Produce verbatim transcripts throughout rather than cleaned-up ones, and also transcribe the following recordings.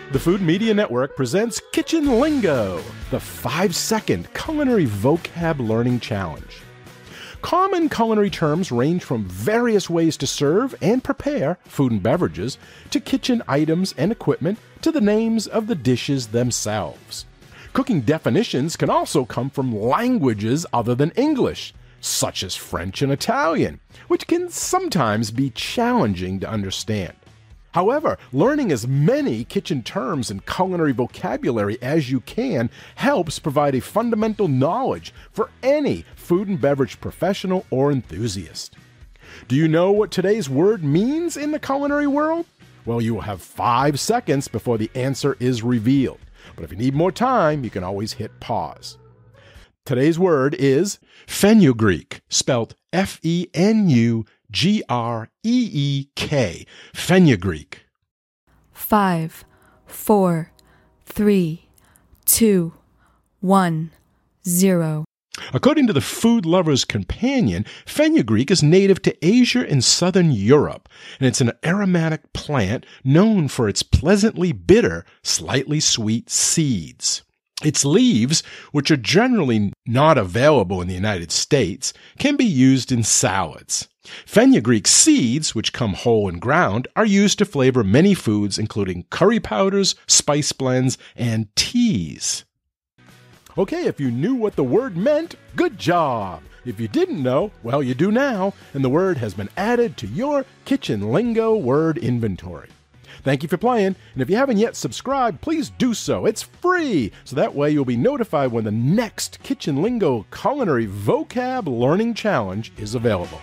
The Food Media Network presents Kitchen Lingo, the five-second culinary vocab learning challenge. Common culinary terms range from various ways to serve and prepare food and beverages, to kitchen items and equipment, to the names of the dishes themselves. Cooking definitions can also come from languages other than English, such as French and Italian, which can sometimes be challenging to understand. However, learning as many kitchen terms and culinary vocabulary as you can helps provide a fundamental knowledge for any food and beverage professional or enthusiast. Do you know what today's word means in the culinary world? Well, you will have five seconds before the answer is revealed. But if you need more time, you can always hit pause. Today's word is fenugreek, spelled F E N U G R E E K, fenugreek. Five, four, three, two, one, zero. According to the Food Lover's Companion, fenugreek is native to Asia and southern Europe, and it's an aromatic plant known for its pleasantly bitter, slightly sweet seeds. Its leaves, which are generally not available in the United States, can be used in salads. Fenugreek seeds, which come whole and ground, are used to flavor many foods, including curry powders, spice blends, and teas. Okay, if you knew what the word meant, good job. If you didn't know, well, you do now, and the word has been added to your Kitchen Lingo word inventory. Thank you for playing, and if you haven't yet subscribed, please do so. It's free, so that way you'll be notified when the next Kitchen Lingo Culinary Vocab Learning Challenge is available.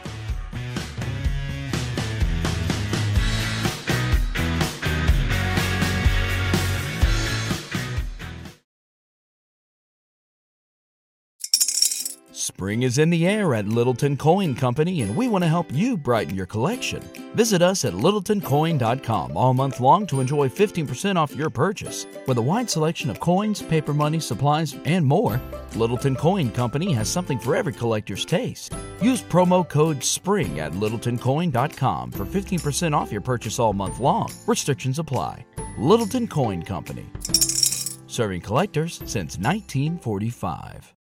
Spring is in the air at Littleton Coin Company, and we want to help you brighten your collection. Visit us at littleton coin dot com all month long to enjoy fifteen percent off your purchase. With a wide selection of coins, paper money, supplies, and more, Littleton Coin Company has something for every collector's taste. Use promo code SPRING at littleton coin dot com for fifteen percent off your purchase all month long. Restrictions apply. Littleton Coin Company. Serving collectors since nineteen forty-five.